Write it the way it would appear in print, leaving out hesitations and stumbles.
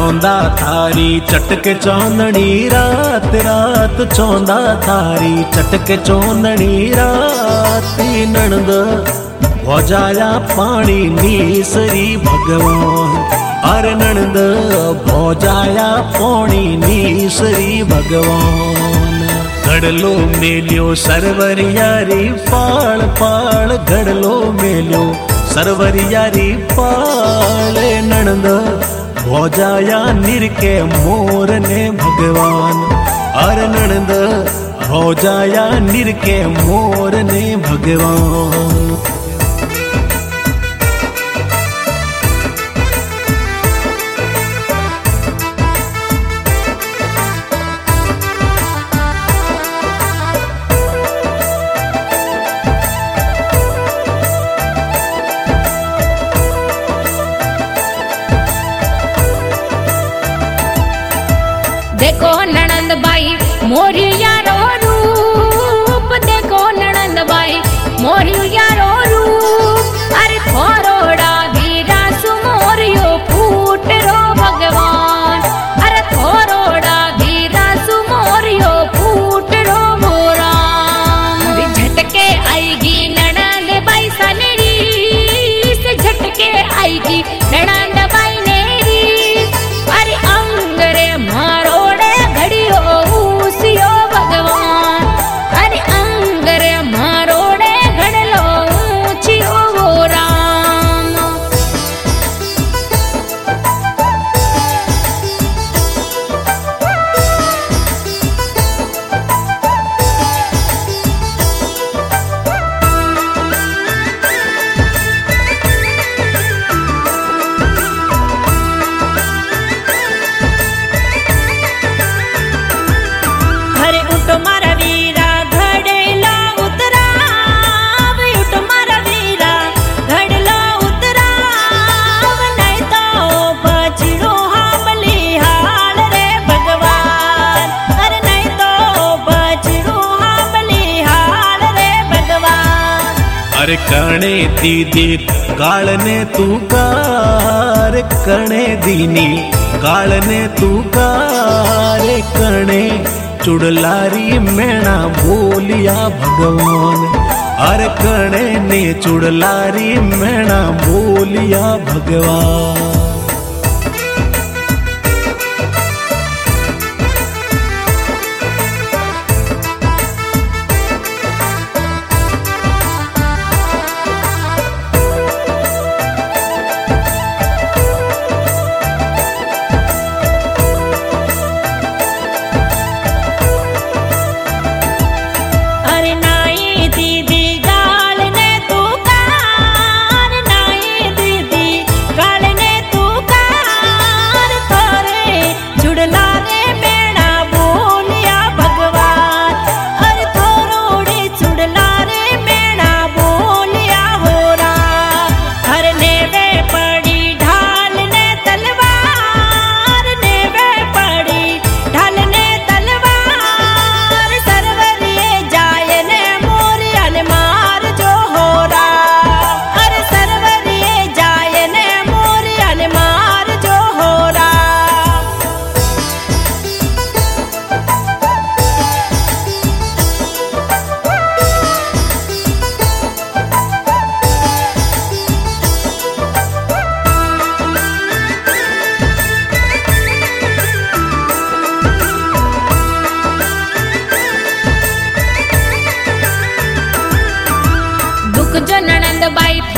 चौंदा थारी चटके चौंदनी रात रात चौंदा थारी चटके चौंदनी रात नणद भौजाया पानी नीसरी भगवान अरे नणद भौजाया पानी नीसरी भगवान घड़लो मेल्यो सरवरियारी पाल पाल घड़लो मेल्यो सरवरियारी पाल नणद भौजाया निरके मोर ने भगवान अरे नणद भौजाया निरके मोर ने भगवान देखो ननंद बाई मोरिया रो रूप देखो ननंद बाई मोरिया रो रूप अरे थोरोड़ा वीरा सुमोरियो फूट रो भगवान अरे थोरोड़ा वीरा सुमोरियो फूट रो मोराम झटके आएगी ननंद बाई सनरी से झटके आएगी ननंद बाई नेरी अरे अंगरे मारो अरे कणे दीदी गालने तू कार कणे दीनी गालने तू कार कणे चुड़लारी मैना बोलिया भगवान अरे कणे ने चुड़लारी मैना बोलिया भगवान जो ननंद बाई